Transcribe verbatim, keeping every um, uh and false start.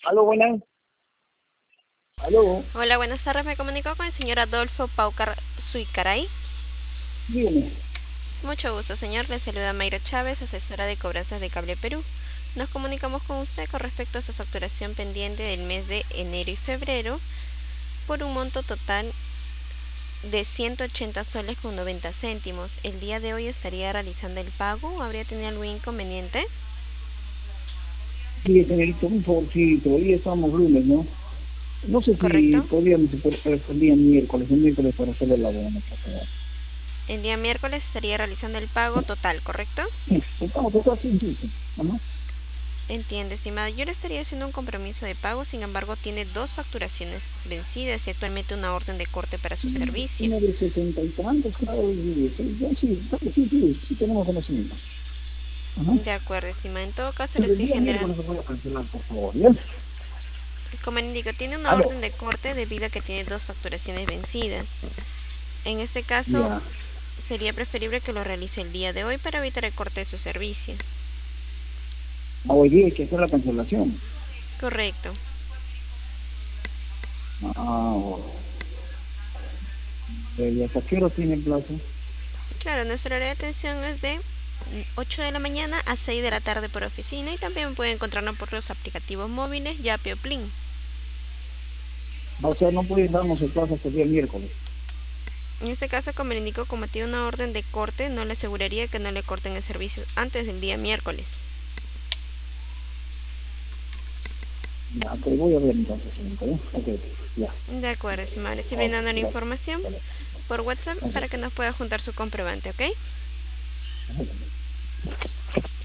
Aló, buenas. Aló, Hola, buenas tardes. Me comunico con el señor Adolfo Paucar Suicaray. dígame. Mucho gusto, señor. Le saluda Mayra Chávez, asesora de cobranzas de Cable Perú. Nos comunicamos con usted con respecto a su facturación pendiente del mes de enero y febrero por un monto total de ciento ochenta soles con noventa céntimos. El día de hoy estaría realizando el pago o habría tenido algún inconveniente. Sí, señorito, un favor, sí, todavía estamos lunes, ¿no? No sé si ¿Correcto? podríamos hacer el día miércoles, el miércoles para hacer el abono, por favor. El día miércoles estaría realizando el pago total, ¿correcto? Sí, estamos acá sin sí, ¿no? Entiende, estimado. Yo le estaría haciendo un compromiso de pago, sin embargo, tiene dos facturaciones vencidas y actualmente una orden de corte para su servicio. Uno de sesenta y tantos, claro, y sí, ya sí, sí, sí, sí, sí tenemos conocimiento. Ajá. De acuerdo, estimado. En todo caso, le Pero el estoy día generando, miércoles se puede cancelar, por favor, ¿ya? como le indico, tiene una Aló. orden de corte debido a que tiene dos facturaciones vencidas. En este caso, Ya. sería preferible que lo realice el día de hoy para evitar el corte de su servicio. Ah, hoy día hay que hacer la cancelación. Correcto. Ah, bueno. ¿Y hasta qué hora tiene el plazo? Claro, nuestra hora de atención es de ocho de la mañana a seis de la tarde por oficina y también puede encontrarnos por los aplicativos móviles Yapi o Plin. O sea, no pueden darnos el plazo hasta el día miércoles. En este caso, como le indico, como tiene una orden de corte, no le aseguraría que no le corten el servicio antes del día miércoles. Ya, ok, voy a ver entonces, señorita, ¿eh? Ok, ya. De acuerdo, estimado. Le estoy Ok, brindando la gracias. información Vale, por WhatsApp ok. para que nos pueda juntar su comprobante, ¿ok? Ok.